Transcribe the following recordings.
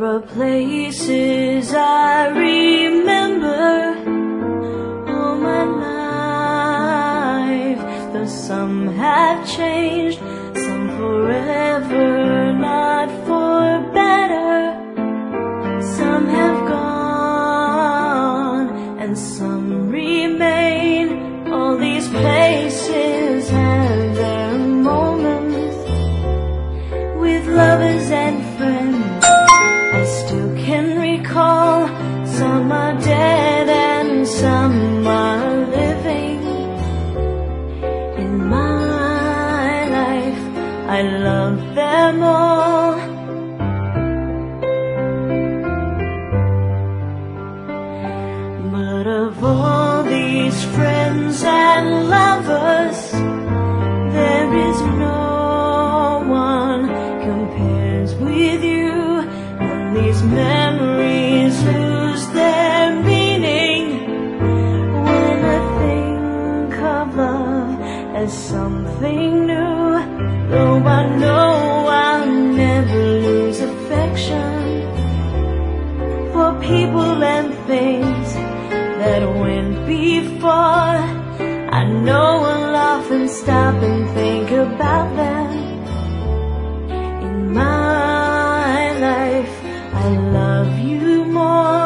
There are places I remember all my life, though some have changed, some forever, not for better. Some have gone and some remain. All these places have their moments with lovers and friends. I still can recall, some are dead and some are living. In my life, I love them all. But of all these friends and lovers, there is no one compares with you. And these memories lose their meaning when I think of love as something new. Though I know I'll never lose affection for people and things that went before. I know I'll often stop and think about them. In my life, I love you more.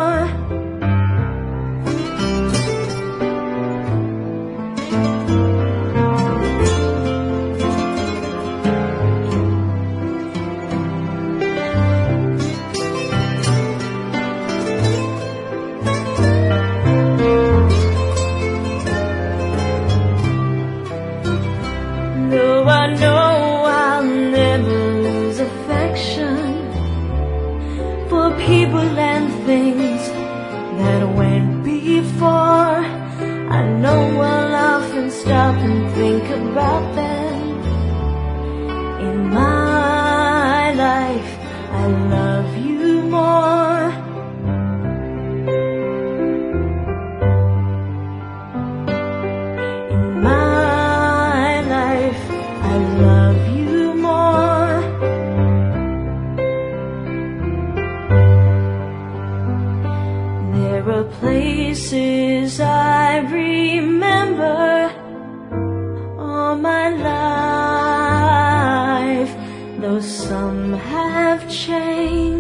Though I know I'll never lose affection for people and things that went before, I know I'll often stop and think about them. In my life, I love you more. In my life, I love you more. There are places I remember all my life, though some have changed.